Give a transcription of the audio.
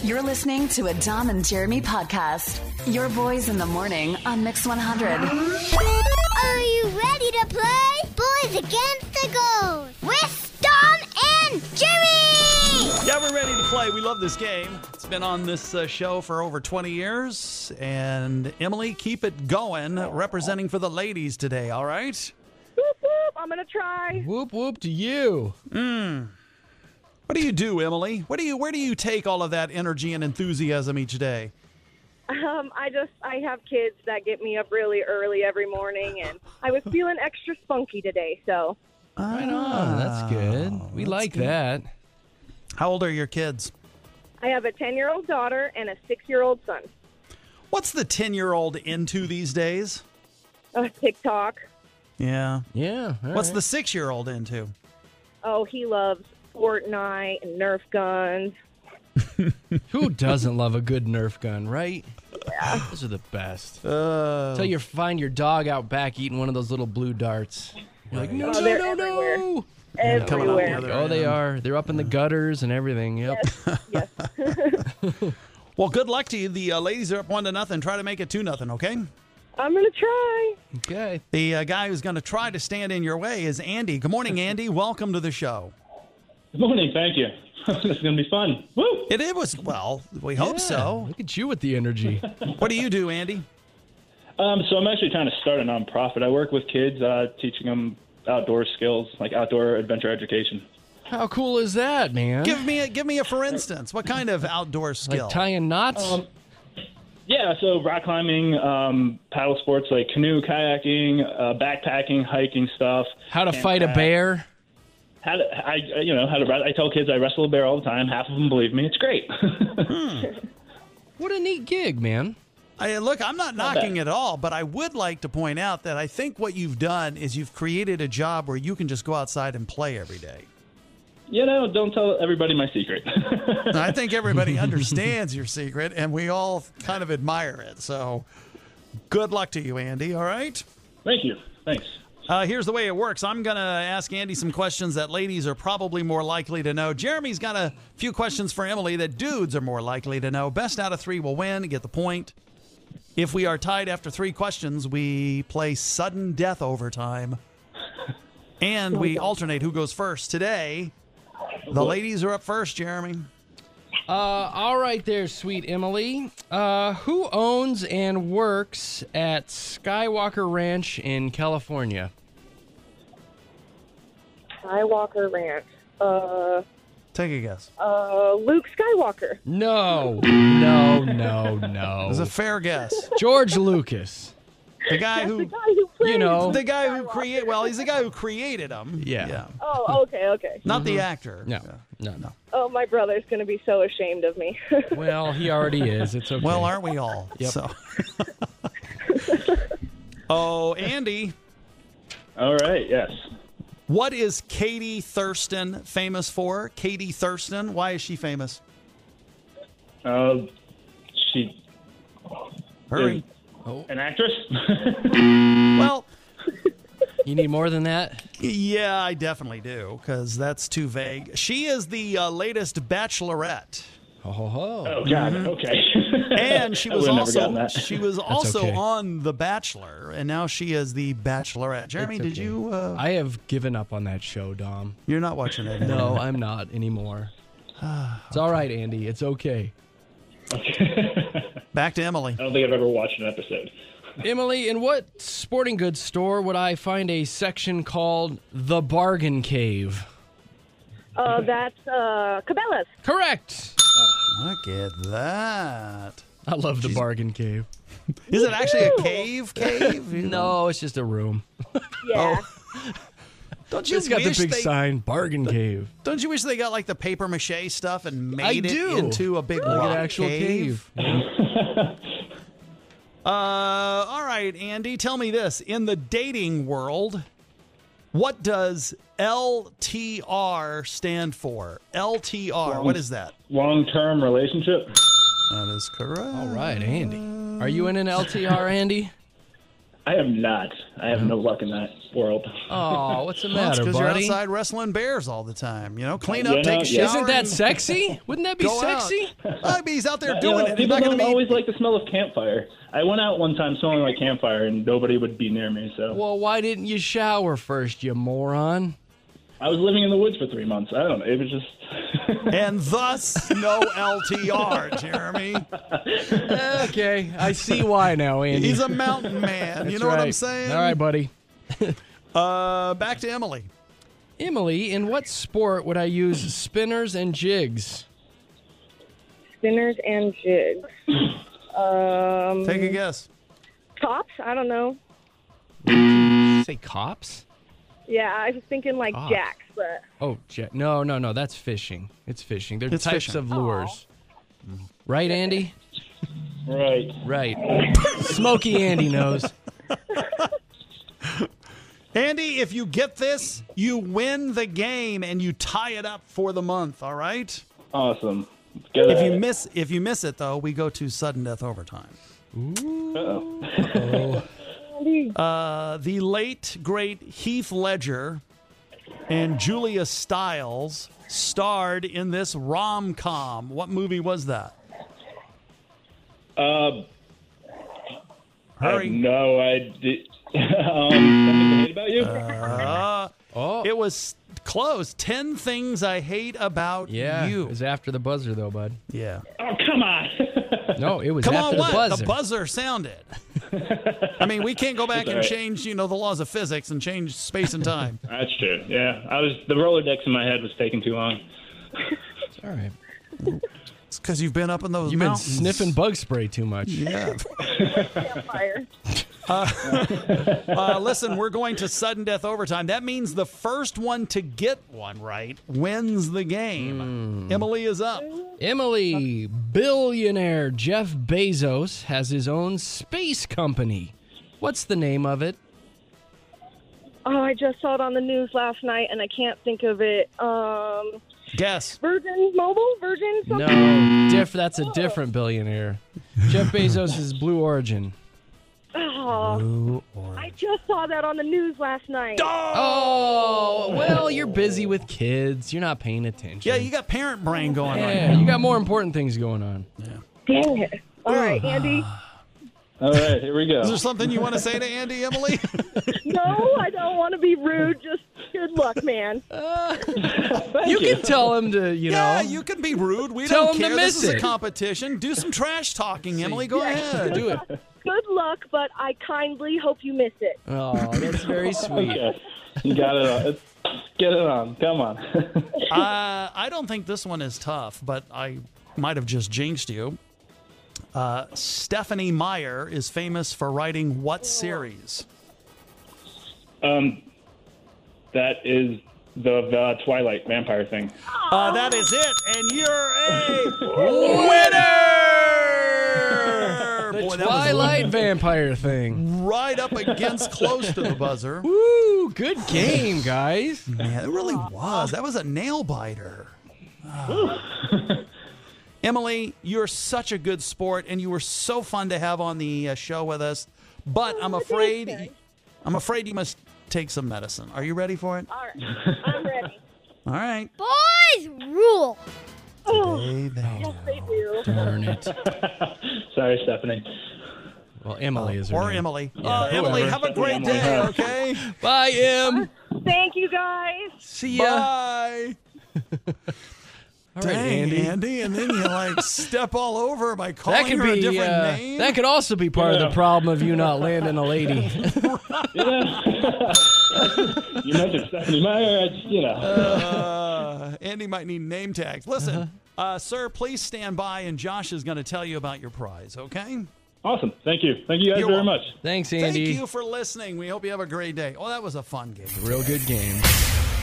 You're listening to a Dom and Jeremy podcast. Your boys in the morning on Mix 100. Are you ready to play? Boys Against the Ghost with Dom and Jeremy! Yeah, we're ready to play. We love this game. It's been on this show for over 20 years. And Emily, keep it going, representing for the ladies today, all right? Whoop, whoop. I'm going to try. Whoop, whoop to you. What do you do, Emily? Where do you take all of that energy and enthusiasm each day? I have kids that get me up really early every morning, and I was feeling extra spunky today, so. Right on. That's good. We like that. How old are your kids? I have a 10-year-old daughter and a 6-year-old son. What's the 10-year-old into these days? TikTok. Yeah. Yeah. What's the 6-year-old into? Oh, he loves Fortnite and Nerf guns. Who doesn't love a good Nerf gun, right? Yeah. Those are the best. Until you find your dog out back eating one of those little blue darts. You're like, no, they're no, everywhere. no. Everywhere. Oh, they are. They're up in the gutters and everything. Yep. Yes. Well, good luck to you. The ladies are up 1-0. Try to make it 2-0, okay? I'm going to try. Okay. The guy who's going to try to stand in your way is Andy. Good morning, Andy. Welcome to the show. Good morning. Thank you. This is going to be fun. Woo! It was, well, we hope so. Look at you with the energy. What do you do, Andy? So I'm actually trying to start a nonprofit. I work with kids, teaching them outdoor skills, like outdoor adventure education. How cool is that, man? Give me a for instance. What kind of outdoor skill? Like tying knots? Yeah, so rock climbing, paddle sports like canoe, kayaking, backpacking, hiking stuff. How to fight a bear? I tell kids I wrestle a bear all the time. Half of them believe me. It's great. What a neat gig, man. Look, I'm not knocking it at all, but I would like to point out that I think what you've done is you've created a job where you can just go outside and play every day. Don't tell everybody my secret. I think everybody understands your secret, and we all kind of admire it. So good luck to you, Andy, all right? Thank you. Thanks. Here's the way it works. I'm going to ask Andy some questions that ladies are probably more likely to know. Jeremy's got a few questions for Emily that dudes are more likely to know. Best out of 3 will win, get the point. If we are tied after 3 questions, we play sudden death overtime. And we alternate who goes first. Today, the ladies are up first, Jeremy. All right there, sweet Emily. Who owns and works at Skywalker Ranch in California? Skywalker Ranch. Take a guess. Luke Skywalker. No. It was a fair guess. George Lucas. The guy who, The guy who played. You know. the guy who created. Well, he's the guy who created him. Yeah. Oh, okay. Not the actor. No. Oh, my brother's going to be so ashamed of me. Well, he already is. It's okay. Well, aren't we all? Yep. So. Oh, Andy. All right. Yes. What is Katie Thurston famous for? Katie Thurston. Why is she famous? She Hurry. an actress. Well, You need more than that? yeah, I definitely do, because that's too vague. She is the latest Bachelorette. Oh God. Okay. And she I was would've never gotten also okay. on The Bachelor, and now she is the Bachelorette. Jeremy, It's did okay. you? I have given up on that show, Dom. You're not watching it anymore. No, I'm not anymore. It's all right, Andy. It's okay. Back to Emily. I don't think I've ever watched an episode. Emily, in what sporting goods store would I find a section called The Bargain Cave? That's Cabela's. Correct. Look at that. I love The Bargain Cave. Is it actually a cave? No, it's just a room. Yeah. Don't you It's got the wish big they, sign, Bargain Cave. Don't you wish they got like the paper mache stuff and I made it do. into a big Like rock an actual cave. All right, Andy, tell me this. In the dating world, what does LTR stand for? LTR, what is that? Long-term relationship. That is correct. All right, Andy. Are you in an LTR, Andy? I am not. I have no luck in that world. Oh, what's the Well, matter, because you're buddy? outside wrestling bears all the time. You know, clean up, You know, take a shower. Isn't that and sexy? Wouldn't that be go out. sexy? I mean, he's out there You doing know, it. He's people not going don't to always like the smell of campfire. I went out one time smelling like campfire, and nobody would be near me. So Well, why didn't you shower first, you moron? I was living in the woods for 3 months. I don't know. It was just. And thus, no LTR, Jeremy. Okay, I see why now, Andy. He's a mountain man. You That's know what I'm right. saying? All right, buddy. Back to Emily. Emily, in what sport would I use spinners and jigs? Spinners and jigs. Take a guess. Tops? I don't know. Say cops? Yeah, I was thinking like Tops. jacks, but Oh, no, that's fishing. It's fishing. They're It's types fishing. of lures. Right, Andy? Right. Right. Smoky Andy knows. Andy, if you get this, you win the game and you tie it up for the month, all right? Awesome. Let's get If at you it. miss it though, we go to sudden death overtime. Uh-oh. The late great Heath Ledger and Julia Stiles starred in this rom-com. What movie was that? I have Hurry. no idea. Something I hate about you? Oh, It was close. 10 Things I Hate About yeah. You. It was after the buzzer, though, bud. Yeah. Oh, come on. No, it was Come after on, what? the buzzer. The buzzer sounded. I mean, we can't go back It's and all right. change, the laws of physics and change space and time. That's true. Yeah, the Rolodex in my head was taking too long. It's all right. It's because you've been up in those You've been mountains. sniffing bug spray too much. Yeah. fire. Listen, we're going to sudden death overtime. That means the first one to get one right wins the game. Emily is up. Emily, billionaire Jeff Bezos has his own space company. What's the name of it? Oh, I just saw it on the news last night, and I can't think of it. Guess. Virgin Mobile? Virgin something? No, that's a different billionaire. Jeff Bezos is Blue Origin. Oh, I just saw that on the news last night. Oh, well, you're busy with kids. You're not paying attention. Yeah, you got parent brain going on. Yeah, you got more important things going on. Dang it. All right, Andy. All right, here we go. Is there something you want to say to Andy, Emily? No, I don't want to be rude. Just good luck, man. You can tell him to, Yeah, you can be rude. We Tell don't him to care. This miss is a it. competition. Do some trash talking, Emily. Go ahead. do it. Good luck, but I kindly hope you miss it. Oh, that's very sweet. Okay. You got it on. Let's get it on. Come on. I don't think this one is tough, but I might have just jinxed you. Stephanie Meyer is famous for writing what series? That is the Twilight vampire thing. That is it, and you're a winner! The Boy, that was Twilight vampire thing. right up against close to the buzzer. Woo, good game, guys. Man, it really was. That was a nail biter. Emily, you're such a good sport, and you were so fun to have on the show with us. But I'm afraid you must take some medicine. Are you ready for it? All right, I'm ready. All right. Boys rule. Yes, they do. Darn it. Sorry, Stephanie. Well, Emily is her Or name. Emily. Yeah, Emily, whoever. have a great day, okay? Bye, Em. Thank you, guys. See ya. Bye. All right, Dang, Andy. Andy, and then you like step all over by calling That could her a be. different name. That could also be part of the problem of you not landing a lady. You mentioned Stephanie Meyer. Andy might need name tags. Listen, sir, please stand by, and Josh is going to tell you about your prize, okay? Awesome. Thank you. Thank you guys You're very welcome. much. Thanks, Thank Andy. you for listening. We hope you have a great day. Oh, that was a fun game. Real good game.